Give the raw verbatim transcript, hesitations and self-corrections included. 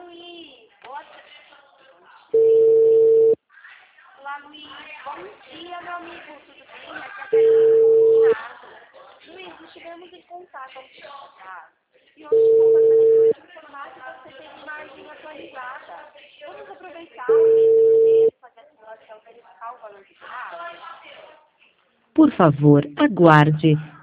Luiz. Boa Olá, Luiz. Bom dia, meu amigo. Tudo bem? Aqui é a Carolina. Luiz, estivemos em contato ao final, tá? E hoje estou gostaria de informar que você tem uma margem atualizada. Vamos aproveitar o mês de fazer a simulação, verificar o valor de carro? Por favor, aguarde.